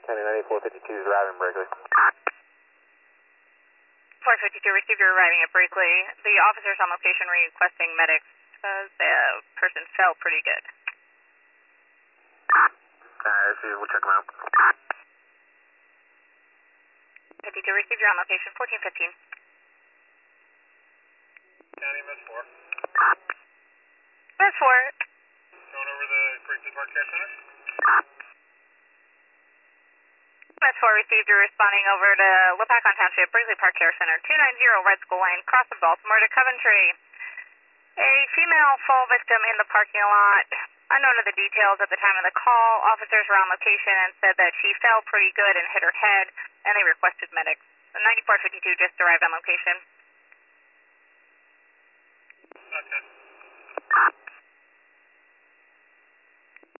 County 9452 is arriving Berkeley. 452 received, you're arriving at Berkeley. The officers on location requesting medics. The person fell pretty good. We'll check them out. 52 received, you're on location, 1415. County MS4. MS4. Going over the Berkeley Park Care Center. MS4 received, you're responding over to Lopakon Township, Berkeley Park Care Center, 290 Red School Lane, cross of Baltimore to Coventry. A female fall victim in the parking lot. Unknown of the details at the time of the call, officers were on location and said that she fell pretty good and hit her head, and they requested medics. The 9452 just arrived on location. Okay.